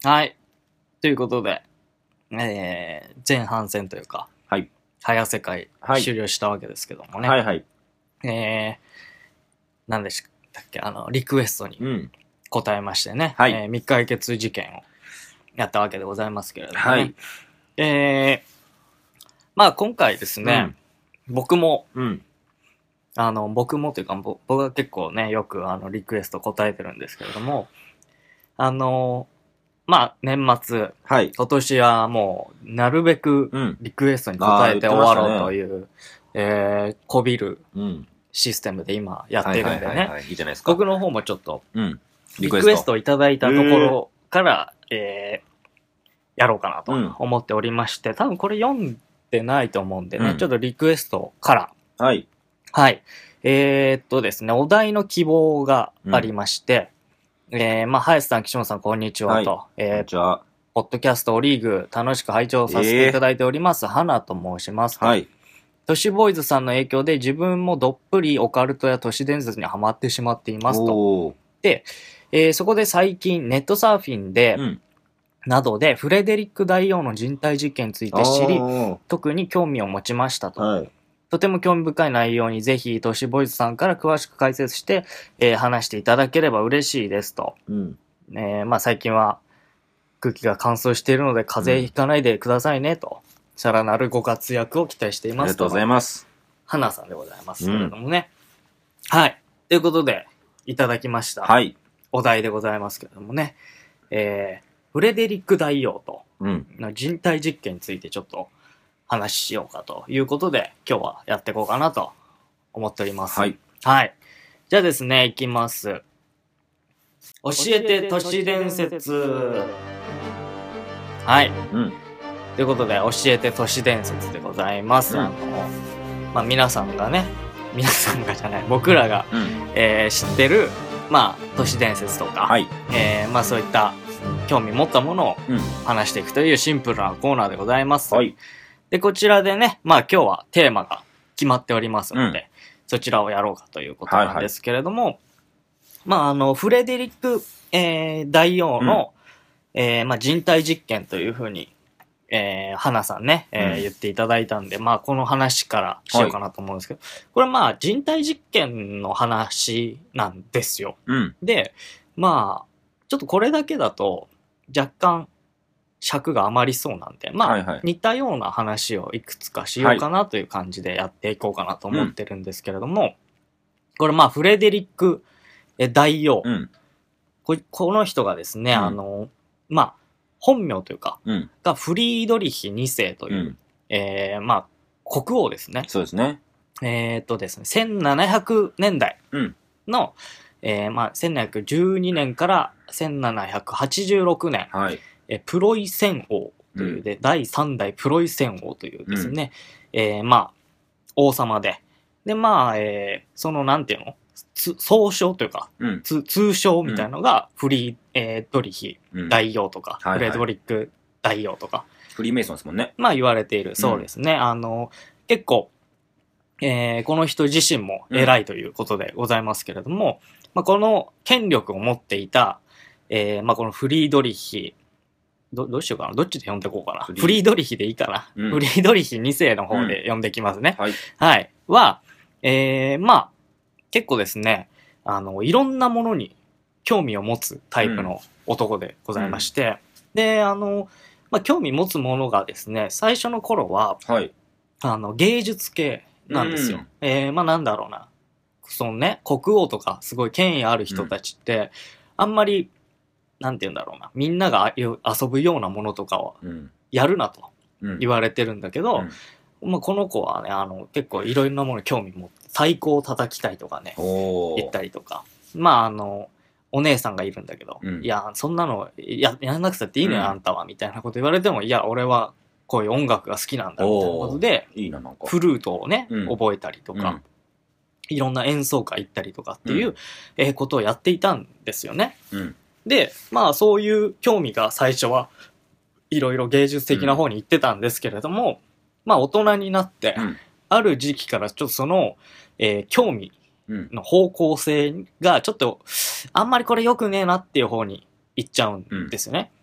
はい。ということで、前半戦というか、 はい。 早世界はい終了したわけですけどもね。 はいはい。 何でしたっけ、リクエストにうん。 答えましてね、 はい未解決事件をやったわけでございますけれどもね。 はい。 まあ今回ですね、僕も、 うん。 僕もというか、僕は結構ね、よくリクエスト答えてるんですけれども、まあ年末、 はい。 今年はもう、なるべくうん。 リクエストに答えて終わろうあーという、こびるうん。 システムで今やってるんでね、 い。いいじゃないですか。 僕の方もちょっと、 うん。 リクエストをいただいたところから、やろうかなと思っておりまして、多分これ読んでないと思うんでね、 うんちょっとリクエストから、 はい。 はい。ですね、お題の希望がありまして、まあ、林さん、岸本さん、こんにちはと、 こんにちは。 ポッドキャストオリーグ楽しく拝聴させていただいております、花と申しますと。 はい。 都市ボーイズさんの影響で自分もどっぷりオカルトや都市伝説にはまってしまっていますと。 おそこで最近ネットサーフィンで、 うん。 などでフレデリック大王の人体実験について知り、 お特に興味を持ちましたと。 はい。 とても興味深い内容にぜひ都市ボーイズさんから詳しく解説して、話していただければ嬉しいですと。 うん。 まあ最近は空気が乾燥しているので風邪ひかないでくださいねと。さらなるご活躍を期待していますありがとうございます。 す。花さんでございますけれどもね。はい。ということで、いただきました。 はい。 お題でございますけれどもね。フレデリック大王とうん。 の人体実験についてちょっと話しようかということで、今日はやっていこうかなと思っております。 はい。 はい。じゃあですね、いきます。教えて都市伝説。はい。 うん。 ということで、教えて都市伝説でございます。 うんまあ皆さんがね、皆さんがじゃない、僕らが、 うん。 知ってる、まあ都市伝説とか、 はい。 まあそういった興味持ったものをうん。 話していくというシンプルなコーナーでございます。 はい。 で、こちらでね、まあ今日はテーマが決まっておりますので、 うんそちらをやろうかということなんですけれども、まあフレデリック、大王の、まあ人体実験というふうに、花さんね、言っていただいたんで、まあこの話からしようかなと思うんですけど、これまあ人体実験の話なんですよ。 うん。 で、まあ、ちょっとこれだけだと若干尺が余りそうなんで、まあ、 はいはい似たような話をいくつかしようかなという感じでやっていこうかなと思ってるんですけれども、これまあフレデリック大王、 うん。 この人がですね、 うんまあ、本名というか、 うん。 がフリードリヒ2世という、まあ、国王ですね。 そうですね。 ですね、1700年代うん。 の、まあ、1712年から1786年、 はい。 プロイセン王というで、第3代プロイセン王というですね、まあ、王様で、で、まあ、その、なんていうの総称というか、 うん。 通称みたいなのが、フリー、ドリヒうん。 大王とか、 はいはいフレドリック大王とか、 フリーメイソンですもんね。 まあ言われている、そうですね。結構、この人自身も偉いということでございますけれども、まあこの権力を持っていた、まあこのフリードリヒ、どうしようかな。どっちで呼んでこうかな。フリードリヒでいいかな。 うんフリードリヒ2世の方で呼んできますね。 はい。 はい。は、まあ、結構ですね、いろんなものに興味を持つタイプの男でございまして、で、まあ、興味持つものがですね、最初の頃は、 はい。 芸術系なんですよ。まあ、なんだろうな。そのね、国王とかすごい権威ある人たちって、あんまり、なんて言うんだろうな。みんなが遊ぶようなものとかはうん。 やるなとうん。 言われてるんだけど、まあ、この子はね、結構いろいろなものに興味持って、太鼓を叩きたいとかね、 おー。 言ったりとか。まあ、お姉さんがいるんだけど、 うんいや、そんなのやらなくたっていいのよ、 うんあんたは、みたいなこと言われても、いや、俺はこういう音楽が好きなんだ、みたいなことで、 いいな、なんか。 フルートをね、 うん覚えたりとか、 うんいろんな演奏会行ったりとかっていう、ことをやっていたんですよね。 うん。 で、まあそういう興味が最初はいろいろ芸術的な方に行ってたんですけれども、まあ大人になって、 うん。 ある時期からちょっとその、興味うん。 の方向性がちょっとあんまりこれ良くねえなっていう方に行っちゃうんですよね。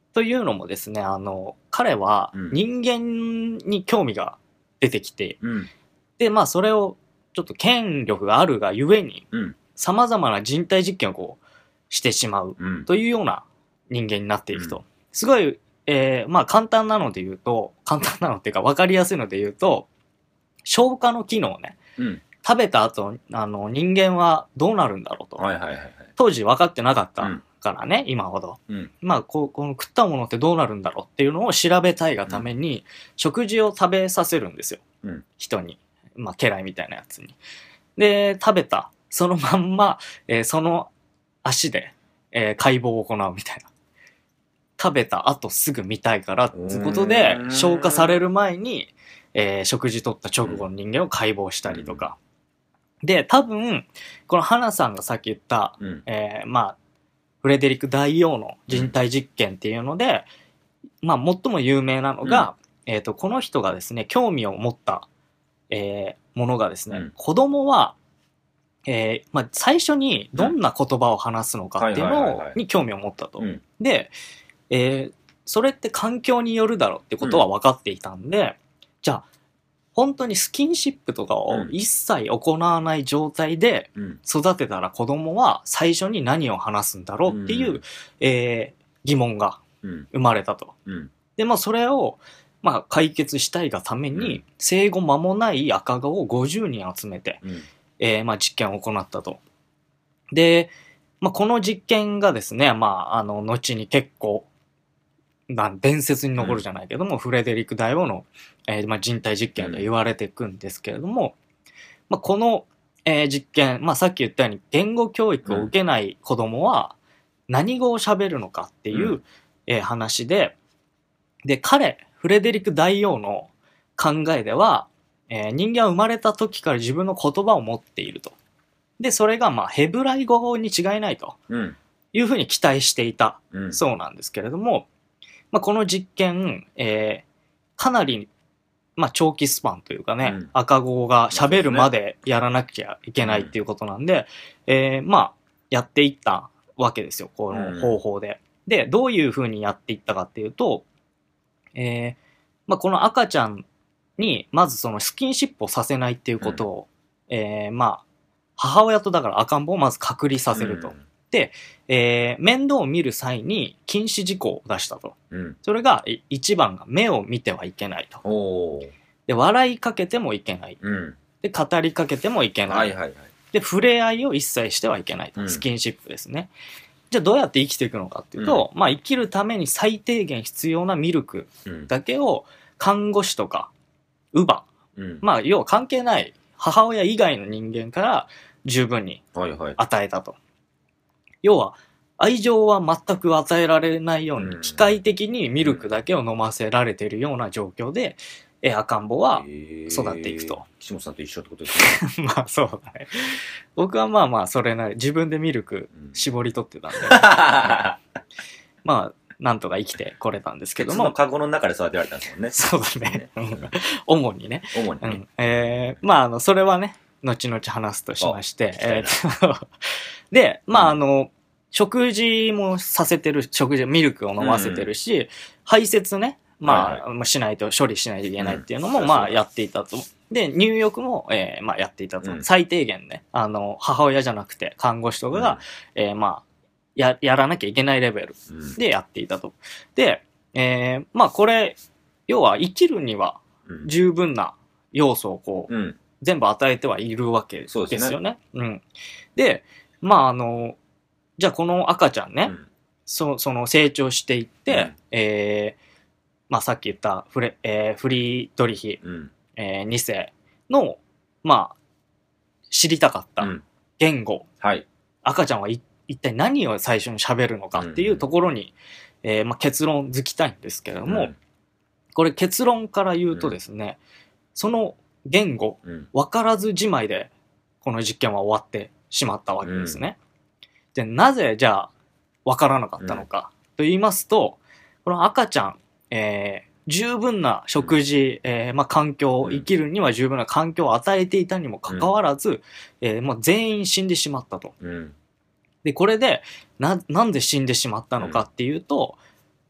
というのもですね、彼は人間に興味が出てきて、で、まあそれをちょっと権力があるがゆえに、様々な人体実験をこうしてしまうというような人間になっていくと。すごい、まあ簡単なので言うと、簡単なのっていうか分かりやすいので言うと、消化の機能ね、食べた後、人間はどうなるんだろうと。当時分かってなかったからね、今ほど。まあこの食ったものってどうなるんだろうっていうのを調べたいがために、食事を食べさせるんですよ。人に。まあ家来みたいなやつに。で、食べた。そのまんま、その足で、解剖を行うみたいな。食べた後すぐ見たいからっていうことで、消化される前に、食事取った直後の人間を解剖したりとか。で、多分、この花さんがさっき言った、まあ、フレデリック大王の人体実験っていうので、まあ、最も有名なのが、この人がですね、興味を持った、ものがですね、子供は、まあ、最初にどんな言葉を話すのかっていうのに興味を持ったと。で、それって環境によるだろうってことは分かっていたんで、じゃあ、本当にスキンシップとかを一切行わない状態で育てたら子供は最初に何を話すんだろうっていう、疑問が生まれたと。で、まあそれを、まあ解決したいがために、生後間もない赤子を50人集めて、まあ実験を行ったと。で、まあこの実験がですね、まあ後に結構、伝説に残るじゃないけども、フレデリック大王の、まあ、人体実験で言われていくんですけれども、まあ、この、実験、まあ、さっき言ったように言語教育を受けない子供は何語を喋るのかっていう、話で、で、フレデリック大王の考えでは、人間は生まれた時から自分の言葉を持っていると。で、それがまあヘブライ語に違いないというふうに期待していたそうなんですけれども、まあ、この実験、かなり、まあ、長期スパンというかね、赤子が喋るまでやらなきゃいけないっていうことなんで、まあ、やっていったわけですよ、この方法で。で、どういうふうにやっていったかっていうと、まあ、この赤ちゃんに、まずそのスキンシップをさせないっていうことを、まあ、母親とだから赤ん坊をまず隔離させると。で、面倒を見る際に禁止事項を出したと。それが、一番が目を見てはいけないと。で、笑いかけてもいけない。で、語りかけてもいけない。で、触れ合いを一切してはいけないと。スキンシップですね。じゃあどうやって生きていくのかっていうと、まあ生きるために最低限必要なミルクだけを看護師とか、乳母、まあ要は関係ない母親以外の人間から十分に与えたと。要は、愛情は全く与えられないように、機械的にミルクだけを飲ませられているような状況で、赤ん坊は育っていくと。 岸本さんと一緒ってことですね。 まあそうだね。僕はまあまあそれなり、自分でミルク絞り取ってたんで、まあ、なんとか生きてこれたんですけども。 そのカゴの中で育てられたんですもんね。 そうだね。主にね。 主にね。 まあそれはね、後々話すとしまして、で、まあ食事もさせてる、ミルクを飲ませてるし、排泄ね、まあ、しないと、処理しないといけないっていうのも、まあ、やっていたと。で、入浴も、まあ、やっていたと。最低限ね、母親じゃなくて、看護師とかが、まあ、やらなきゃいけないレベルでやっていたと。で、まあ、これ、要は、生きるには、十分な要素をこう、全部与えてはいるわけですよね。で、まあじゃあこの赤ちゃんね、その成長していって、まあさっき言ったフリードリヒ、2世の、まあ、知りたかった言語、赤ちゃんは一体何を最初に喋るのかっていうところに、まあ、結論づきたいんですけれども、これ結論から言うとですね、その言語、分からずじまいでこの実験は終わってしまったわけですね。で、なぜじゃあ分からなかったのかと言いますと、この赤ちゃん、十分な食事、まあ、環境、生きるには十分な環境を与えていたにもかかわらず、もう全員死んでしまったと。で、これでなんで死んでしまったのかっていうと、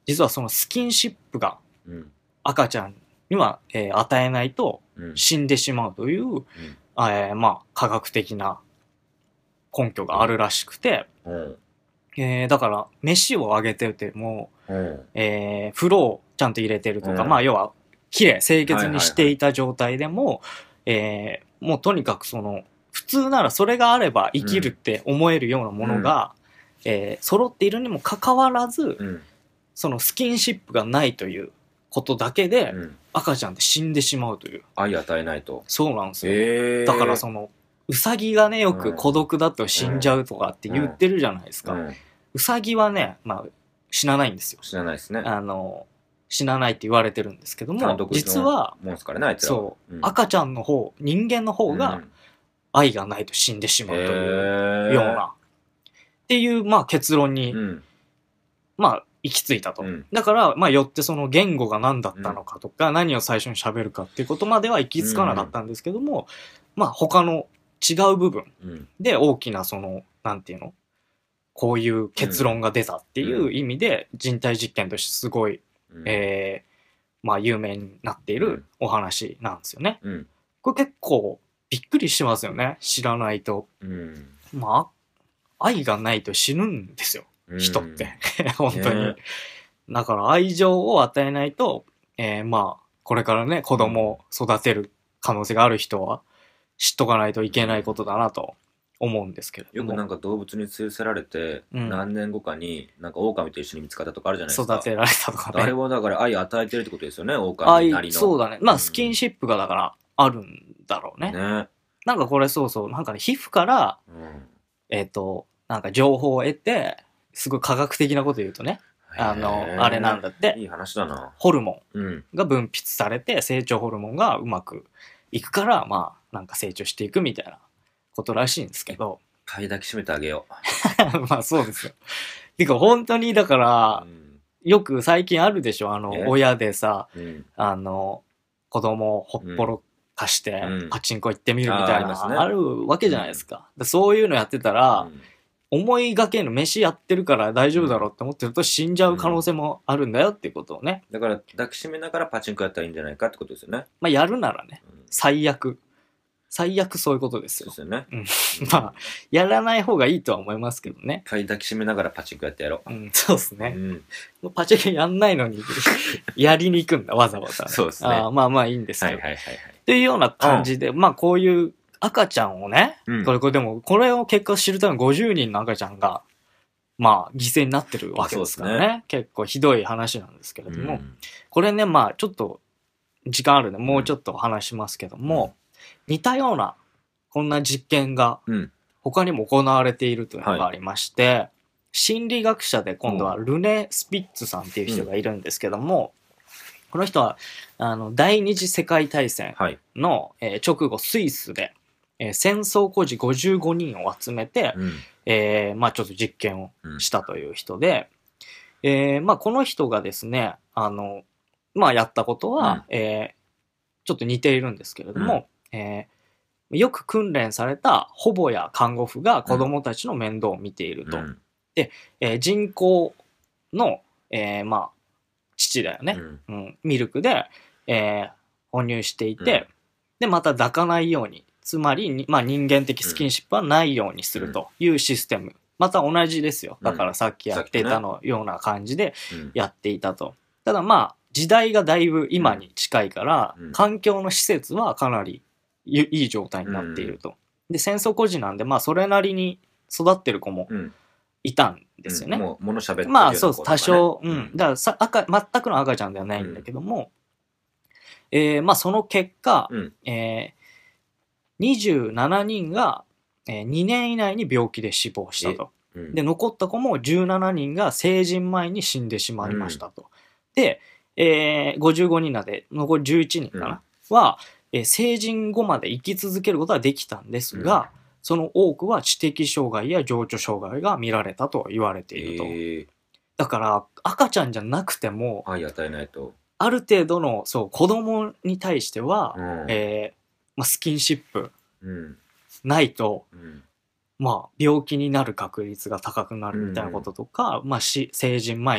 実はそのスキンシップがうん。 赤ちゃんには、与えないとうん。 死んでしまうという、まあ科学的な根拠があるらしくて、 うん。 だから飯をあげてても、 うん。 風呂をちゃんと入れてるとか、 うんまあ要は綺麗清潔にしていた状態でも、もうとにかくその普通ならそれがあれば生きるって思えるようなものが、揃っているにもかかわらず、 うん。 そのスキンシップがないということだけで、 うん。 赤ちゃんって死んでしまうという。 愛与えないと。 そうなんですよ。だからそのウサギがねよく孤独だと死んじゃうとかって言ってるじゃないですか。 うん。 ウサギはね、まあ死なないんですよ。 知らないですね。 死なないって言われてるんですけども、 単独実は、 もんすからね、あいつらは。 そう、赤ちゃんの方、人間の方が愛がないと死んでしまうというような、っていう、まあ結論に、まあ行き着いたと。だから、まあよってその言語が何だったのかとか、何を最初に喋るかっていうことまでは行き着かなかったんですけども、まあ他の違う部分で大きなその、なんていうの、こういう結論が出たっていう意味で人体実験としてすごい、まあ有名になっているお話なんですよね。これ結構びっくりしますよね。知らないと。まあ、愛がないと死ぬんですよ。人って。本当に。だから愛情を与えないと、まあ、これからね、子供を育てる可能性がある人は知っとかないといけないことだなと思うんですけれども。 よくなんか動物に連れ去られて、何年後かになんか狼と一緒に見つかったとかあるじゃないですか。 育てられたとかね。 あれはだから愛与えてるってことですよね、狼なりの。 そうだね。まあスキンシップがだからあるんだろうね。なんかこれそうそう、なんかね、皮膚から、なんか情報を得て、すごい科学的なこと言うとね、あれなんだって。 いい話だな。 ホルモンが分泌されて、成長ホルモンがうまくいくから、まあ、なんか成長していくみたいなことらしいんですけど。 抱きしめてあげよう。まあそうですよ。てか本当にだから、よく最近あるでしょ、親でさ、子供をほっぽろかして、パチンコ行ってみるみたいな、あるわけじゃないですか。そういうのやってたら、思いがけの飯やってるから大丈夫だろうって思ってると死んじゃう可能性もあるんだよっていうことをね。 だから抱きしめながらパチンコやったらいいんじゃないかってことですよね。 まあやるならね、最悪そういうことですよ。 そうですよね。 まあ、やらない方がいいとは思いますけどね。 抱きしめながらパチンコやってやろう。 そうですね。パチンコやんないのに、やりに行くんだ、わざわざ。 そうですね。 まあまあいいんですけど。っていうような感じで、まあこういう赤ちゃんをね、これでも、これを結果知るために50人の赤ちゃんが、まあ犠牲になってるわけですからね。結構ひどい話なんですけれども、これね、まあちょっと時間あるんで、もうちょっと話しますけども、似たようなこんな実験が他にも行われているというのがありまして、心理学者で今度はルネ・スピッツさんっていう人がいるんですけども、この人は第二次世界大戦の直後スイスで戦争孤児55人を集めて、まあちょっと実験をしたという人で、まあこの人がですね、まあやったことは、ちょっと似ているんですけれども、よく訓練された保母や看護婦が子供たちの面倒を見ていると。で、人工の、まあ、父だよね。ミルクで、哺乳していて、で、また抱かないように、つまり、まあ、人間的スキンシップはないようにするというシステム。また同じですよ。だからさっきやってたのような感じでやっていたと。ただまあ、時代がだいぶ今に近いから、環境の施設はかなりいい状態になっていると。で、戦争孤児なんで、まあ、それなりに育ってる子もいたんですよね。 もう、物喋ってるような子とかね。 まあ、そうです。多少。だから全くの赤ちゃんではないんだけども、まあ、その結果、27人が、2年以内に病気で死亡したと。で、残った子も17人が成人前に死んでしまいましたと。で、55人なんで、残り11人かな、は、成人後まで生き続けることはできたんですが、その多くは知的障害や情緒障害が見られたと言われていると。だから赤ちゃんじゃなくても、 愛与えないと。 ある程度のそう子供に対しては、まあ、スキンシップないと、まあ、病気になる確率が高くなるみたいなこととか、まあ、成人前に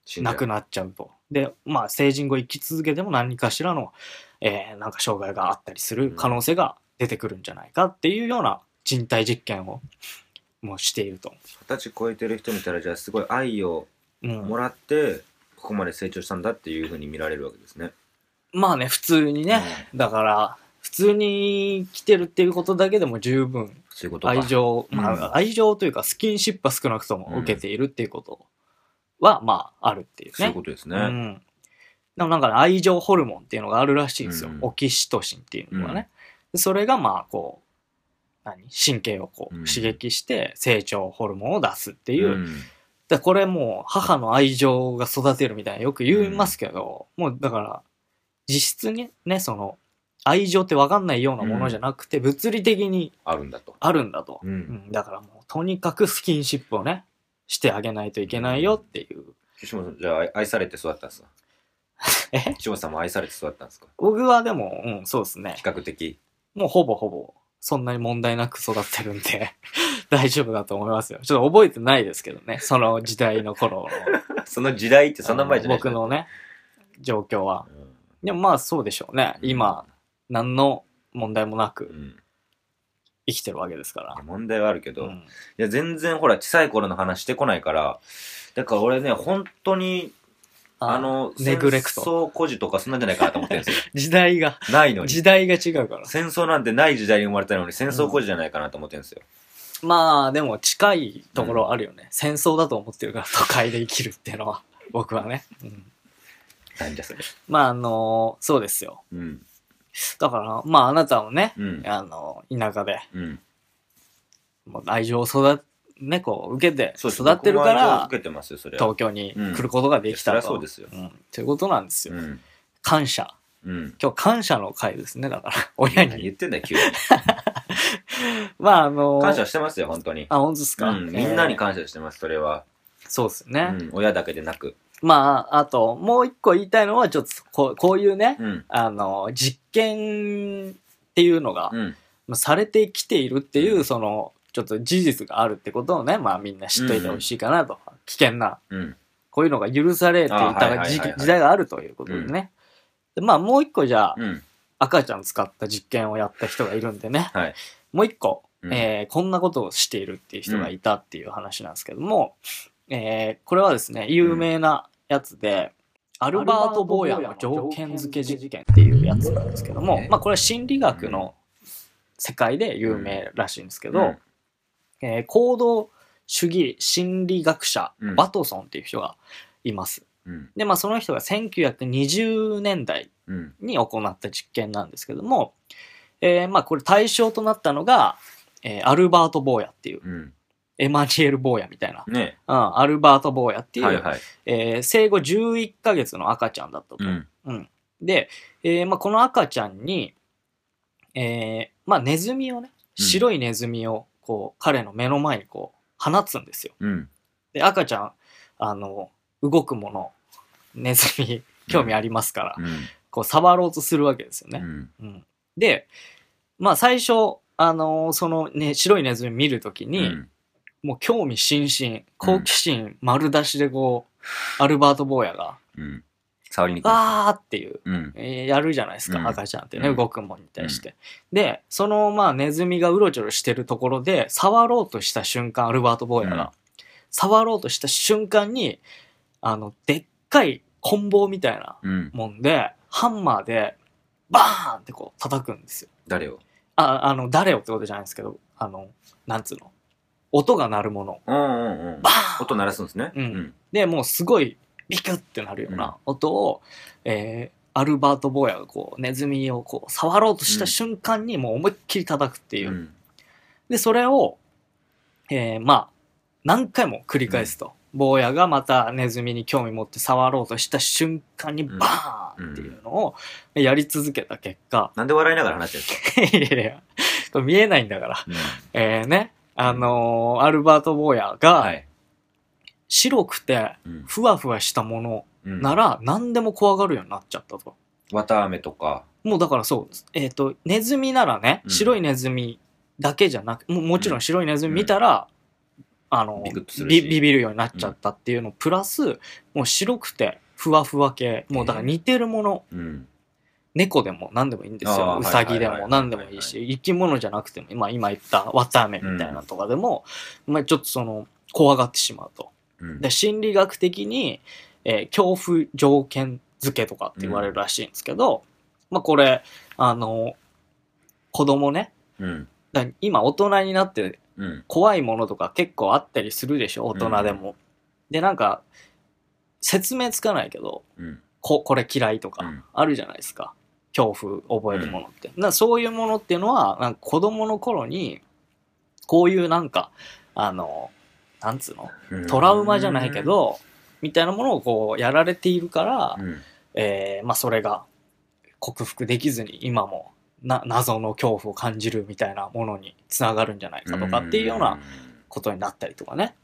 なくなっちゃうと。で、まあ成人後生き続けても何かしらの、なんか障害があったりする可能性が出てくるんじゃないかっていうような人体実験をもうしていると。 20歳超えてる人見たら、じゃあすごい愛をもらって、ここまで成長したんだっていうふうに見られるわけですね。 まあね、普通にね、だから普通に来てるっていうことだけでも十分愛情、まあ愛情というかスキンシップは少なくとも受けているっていうことはまああるっていうね。 そういうことですね。 でもなんか、ね、愛情ホルモンっていうのがあるらしいんですよ。オキシトシンっていうのがね。それがまあこう神経をこう刺激して成長ホルモンを出すっていう。だこれもう母の愛情が育てるみたいなよく言いますけど、もうだから実質にね、その愛情って分かんないようなものじゃなくて、物理的にあるんだと。 だからもうとにかくスキンシップをね、してあげないといけないよっていう。 岸本さん、じゃあ愛されて育ったんですか？岸本さんも愛されて育ったんですか？ 僕はでも、そうですね。 比較的。 もうほぼ、そんなに問題なく育ってるんで、大丈夫だと思いますよ。ちょっと覚えてないですけどね、その時代の頃の。 その時代ってそんな前じゃない僕のね、状況は。でもまあそうでしょうね。今、何の問題もなく生きてるわけですから。 問題はあるけど、いや全然ほら小さい頃の話してこないから、だから俺ね、本当に、 ネグレクト。 戦争孤児とかそんなんじゃないかなと思ってるんですよ。 時代が。 ないのに。 時代が違うから。 戦争なんてない時代に生まれたのに戦争孤児じゃないかなと思ってるんですよ。 まあ、でも近いところあるよね。戦争だと思ってるから都会で生きるっていうのは、僕はね。 なんじゃそれ。 まあ、そうですよ。だから、まああなたもね、田舎で、もう愛情をね、こう受けて育ってるから、東京に来ることができたと。 そうですよ。 ということなんですよ。感謝。今日感謝の回ですね、だから。親に。 言ってんだよ、急に。 まあ感謝してますよ、本当に。 あ、本当ですか？ みんなに感謝してます、それは。 そうですね。 親だけでなく。 まあ、あと、もう一個言いたいのは、ちょっとこういうね、実験っていうのが、されてきているっていう、その、ちょっと事実があるってことをね、まあみんな知っといてほしいかなと。危険な、こういうのが許されていた時代があるということでね。でまあもう一個じゃあ、赤ちゃん使った実験をやった人がいるんでね、もう一個、こんなことをしているっていう人がいたっていう話なんですけども、これはですね、有名なやつで、アルバート・ボーヤの条件付け実験っていうやつなんですけども、まあこれは心理学の世界で有名らしいんですけど、行動主義心理学者、ワトソンっていう人がいます。で、まあその人が1920年代に行った実験なんですけども、まあこれ対象となったのが、アルバート・ボーヤっていう、エマニュエル・ボーヤみたいな、アルバート・ボーヤっていう、生後11ヶ月の赤ちゃんだったと。で、まあ、この赤ちゃんに、まあ、ネズミをね、白いネズミをこう彼の目の前にこう放つんですよ。で、赤ちゃん、動くもの、ネズミ興味ありますから、こう触ろうとするわけですよね。で、まあ最初、そのね、白いネズミ見るときに、もう興味津々、好奇心丸出しでこう、アルバート・ボーヤが、 触りにくい。 あーっていう、やるじゃないですか、赤ちゃんってね、動くものに対して。で、そのまあネズミがうろちょろしてるところで、触ろうとした瞬間、アルバート・ボーヤが、触ろうとした瞬間に、でっかい棍棒みたいなもんで、ハンマーで、バーンってこう叩くんですよ。 誰を？ 誰をってことじゃないですけど、なんつうの。音が鳴るもの。バーン音鳴らすんですね。 で、もうすごいビクッってなるような音を、アルバート・ボーヤがこう、ネズミをこう、触ろうとした瞬間にもう思いっきり叩くっていう。で、それを、まあ、何回も繰り返すと。坊やがまたネズミに興味持って触ろうとした瞬間にバーンっていうのをやり続けた結果。 なんで笑いながら話してるんですか？ いやいや、見えないんだから。ね。アルバート・ボーヤが、白くてふわふわしたものなら何でも怖がるようになっちゃったと。 綿あめとか。 もうだからそうです。ネズミならね、白いネズミだけじゃなく、もちろん白いネズミ見たら、 ビビるようになっちゃったっていうの、プラス、もう白くて、ふわふわ系、もうだから似てるもの、猫でも何でもいいんですよ。うさぎでも何でもいいし、生き物じゃなくても、今言った綿あめみたいなとかでも、ちょっと怖がってしまうと。で、心理学的に、恐怖条件付けとかって言われるらしいんですけど、これ、子供ね、だ今大人になって、怖いものとか結構あったりするでしょ、大人でも。で、なんか、説明つかないけど、これ嫌いとかあるじゃないですか。恐怖覚えるものって。そういうものっていうのは、なんか子供の頃に、こういうなんか、なんつうのトラウマじゃないけど、みたいなものをこうやられているから、それが克服できずに今も謎の恐怖を感じるみたいなものにつながるんじゃないかとかっていうようなことになったりとかね。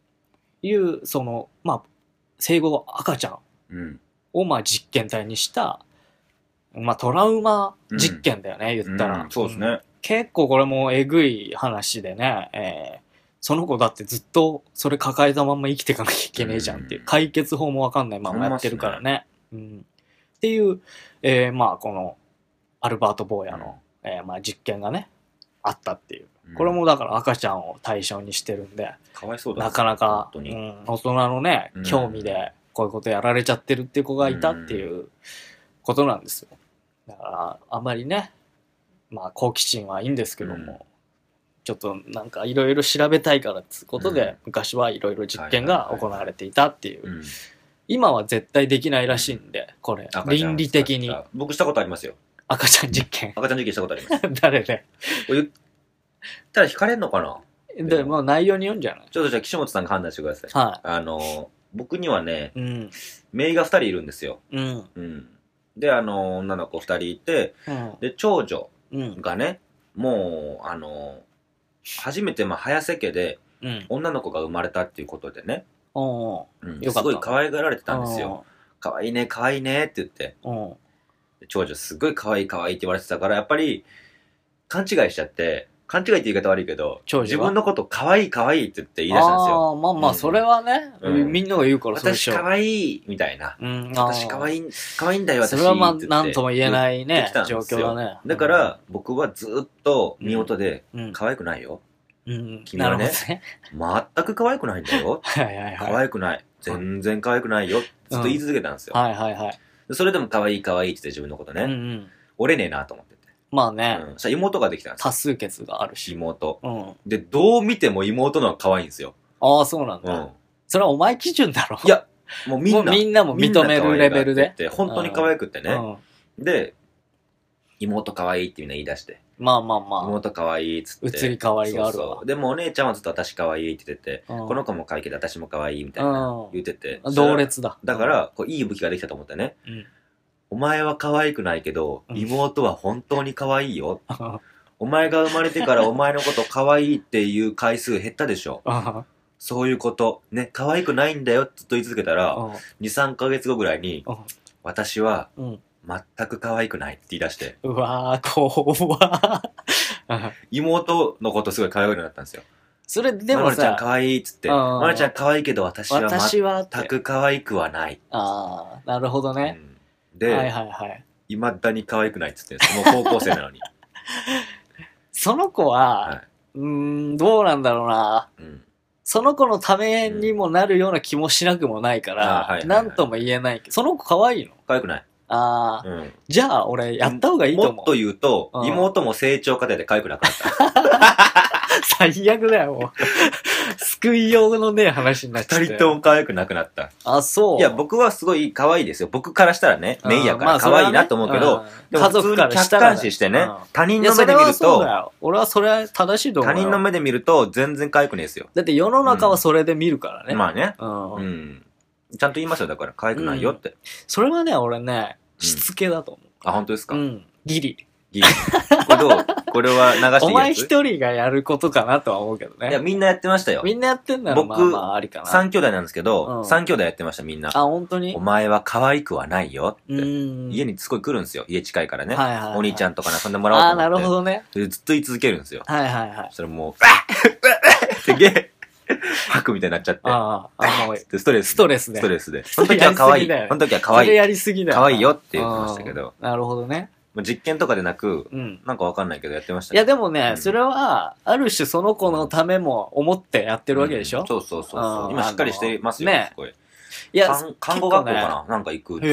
生後赤ちゃんを実験体にした、トラウマ実験だよね、言ったら。 そうですね。 結構これもえぐい話でね、その子だってずっとそれ抱えたまま生きていかなきゃいけねえじゃんっていう、解決法もわかんないままやってるからね。っていう、このアルバート・ボーヤの、実験がね、あったっていう。これもだから赤ちゃんを対象にしてるんで、 かわいそうだね、 なかなか、大人のね、興味でこういうことやられちゃってるっていう子がいたっていうことなんですよ。だからあんまりね、好奇心はいいんですけども、ちょっとなんかいろいろ調べたいからってことで、昔はいろいろ実験が行われていたっていう。今は絶対できないらしいんで、これ倫理的に。 僕したことありますよ。 赤ちゃん実験。 赤ちゃん実験したことあります。 誰で？ 言ったら惹かれんのかな？ でも内容によるんじゃない？ ちょっとじゃあ岸本さんが判断してください。 はい。 僕にはね、姪が2人いるんですよ。で、女の子2人いて、で、長女がね、もう、初めて早瀬家で女の子が生まれたっていうことでね、すごい可愛がられてたんですよ。可愛いね、可愛いねって言って。長女すごい可愛い可愛いって言われてたから、やっぱり勘違いしちゃって、勘違いって言い方悪いけど、自分のこと可愛い可愛いって言って言い出したんですよ。 それはね、みんなが言うからそうでしょ。 私可愛いみたいな。私可愛いんだよ、私。 それはなんとも言えないね、状況だね。 だから、僕はずっと見事で、可愛くないよ。君はね、全く可愛くないんだよ。可愛くない。全然可愛くないよ。ずっと言い続けたんですよ。それでも可愛い可愛いって言って自分のことね。折れねえなと思ってて。 まあね。 妹ができたんですよ。 多数決があるし。 妹。で、どう見ても妹のは可愛いんですよ。 ああ、そうなんだ。それはお前基準だろ。 いや、もうみんなも認めるレベルで。 本当に可愛くってね。で、妹可愛いってみんな言い出して。妹可愛いっつって。 移り変わりがあるわ。 でもお姉ちゃんはずっと私可愛いって言ってて、この子も可愛いけど私も可愛いみたいな言ってて。 同列だ。 だから、いい武器ができたと思ってね。お前は可愛くないけど、妹は本当に可愛いよ。お前が生まれてからお前のこと可愛いっていう回数減ったでしょ。そういうこと。ね、可愛くないんだよってずっと言い続けたら、2、3ヶ月後ぐらいに、私は全く可愛くないって言い出して。 うわー、怖妹のことすごい可愛くなったんですよ。 それでもさ、 まるちゃん可愛いっつって、まるちゃん可愛いけど私は全く可愛くはない。 ああ、なるほどね。 で、未だに可愛くないっつってんですよ。もう高校生なのに。 その子は、どうなんだろうな。その子のためにもなるような気もしなくもないから、なんとも言えないけど、その子可愛いの？ 可愛くない。 じゃあ俺やった方がいいと思う。 もっと言うと、妹も成長過程で可愛くなかった。 最悪だよ、もう。救いようのね、話になっちゃって。 二人とも可愛くなくなった。 あ、そう。 いや、僕はすごい可愛いですよ。僕からしたらね、メイヤから可愛いなと思うけど、 家族からしたら。 客観視してね、他人の目で見ると、 俺はそれは正しいと思う。 他人の目で見ると全然可愛くねえですよ。 だって世の中はそれで見るからね。 まあね。ちゃんと言いますよ、だから可愛くないよって。 それはね、俺ね、しつけだと思う。 あ、本当ですか？ ギリ。 これどう？これは流していいやつ？ お前一人がやることかなとは思うけどね。 いや、みんなやってましたよ。 みんなやってんならまあまあありかな。 3兄弟なんですけど、3兄弟やってました、みんな。 あ、本当に？ お前は可愛くはないよって。家にすごい来るんですよ。家近いからね。お兄ちゃんとか遊んでもらおうと思って。 あ、なるほどね。 ずっと言い続けるんですよ。 はいはいはい。 それもう、って吐くみたいになっちゃって。 もう、 ストレス。 ストレスで。 ストレスで。その時は可愛い。その時は可愛い。 それやりすぎだよ。 可愛いよって言ってましたけど。 なるほどね。 実験とかでなく、なんかわかんないけどやってましたね。 いやでもね、それは、ある種その子のためも思ってやってるわけでしょ。 そうそうそう。今しっかりしてますよ、すごい。 いや、 看護学校かななんか行くって。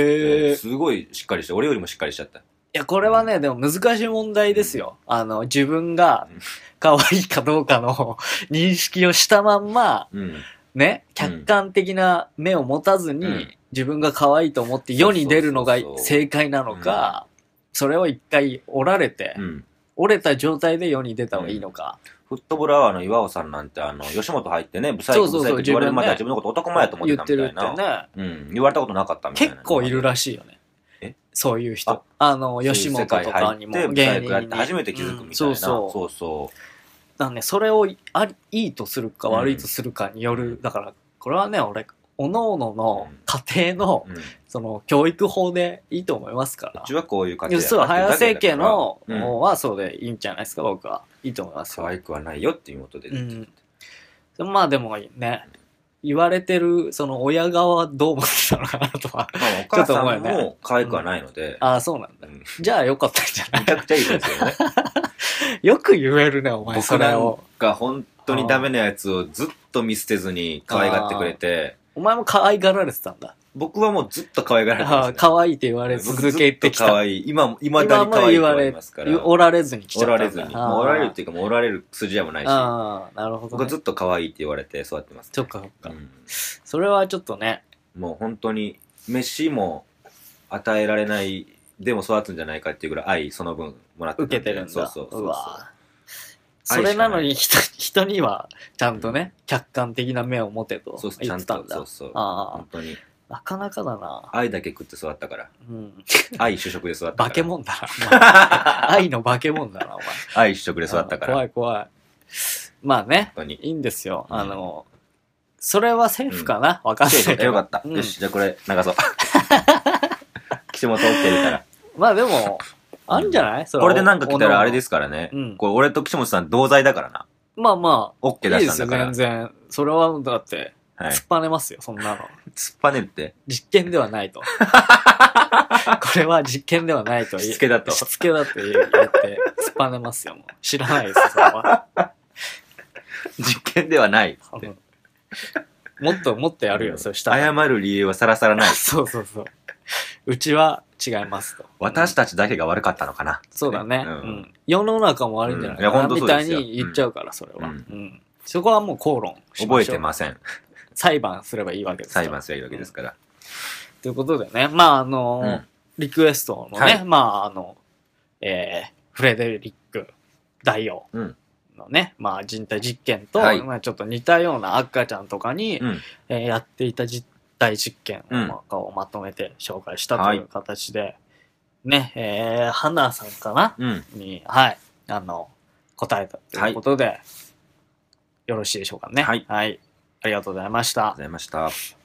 すごいしっかりして、俺よりもしっかりしちゃった。いや、これはね、でも難しい問題ですよ。自分が可愛いかどうかの認識をしたまんま、ね、客観的な目を持たずに、自分が可愛いと思って世に出るのが正解なのか、それを一回折られて、折れた状態で世に出た方がいいのか。 フットボールアワーの岩尾さんなんて、吉本入ってね、ブサイクブサイクって言われるまでは自分のこと男前やと思ってたみたいな。言ってるってね。言われたことなかったみたいな。 結構いるらしいよね。そういう人。吉本とかにも芸人やって初めて気づくみたいな。そうそう。 だね、それをいいとするか悪いとするかによる。だから、これはね、俺、各々の家庭の、その、教育法でいいと思いますから。 うちはこういう家庭そう、早瀬家の方はそうでいいんじゃないですか、僕は。いいと思いますよ。 可愛くはないよっていうことで。 まあでもね、言われてる、その親側はどう思ってたのかなとは。 お母さんも可愛くはないので。 ああ、そうなんだ。じゃあよかったんじゃない？ めちゃくちゃいいですよね。 よく言えるね、お前それを。 僕なんか本当にダメなやつをずっと見捨てずに可愛がってくれて。 お前も可愛がられてたんだ。 僕はもうずっと可愛がられてます、ね。 可愛いって言われ続けてきた。 可愛い。今だに可愛いと言われますから。 おられずに来ちゃった。 おられずに。もうおられるっていうか、もうおられる筋合いもないし。 なるほど、ね。 僕ずっと可愛いって言われて育ってます、ね。 そっかそっか。それはちょっとね。 もう本当に、飯も与えられない、でも育つんじゃないかっていうぐらい愛、その分もらって受けてるんだ。 そう。 それなのに人にはちゃんとね、客観的な目を持てと言ってたんだ。 そう。本当に。 なかなかだな。 愛だけ食って育ったから。愛主食で育ったから。 化け物だな。愛の化け物だな、お前。 愛主食で育ったから。 怖い。まあね、いいんですよ。それはセーフかな、わかんないけど。 よかった。よし、じゃあこれ流そう。岸本 OK 出たら。 まあでも、あるんじゃない？ これでなんか来たらあれですからね。これ俺と岸本さん同罪だからな。 まあ。 OK 出したんだから。 いいですよ、全然。それはだって、突っぱねますよ、そんなの。 突っぱねって。 実験ではないと。これは実験ではないと。 しつけだと。 しつけだって言って、突っぱねますよ、もう。知らないですよ、それは。 実験ではない。 もっとやるよ、そうしたら。 謝る理由はさらさらない。 そう。うちは違いますと。 私たちだけが悪かったのかな。 そうだね。世の中も悪いんじゃないかな、みたいに言っちゃうから、それは。そこはもう口論しましょう。 覚えてません。 裁判すればいいわけですから。 裁判すればいいわけですから。 ということでね、まあリクエストのね、まあフレデリック大王のね、まあ人体実験と、まあちょっと似たような赤ちゃんとかにやっていた実体実験をまとめて紹介したという形で、ね、花さんかなに、答えたということで、よろしいでしょうかね。はい。ありがとうございました。 ありがとうございました。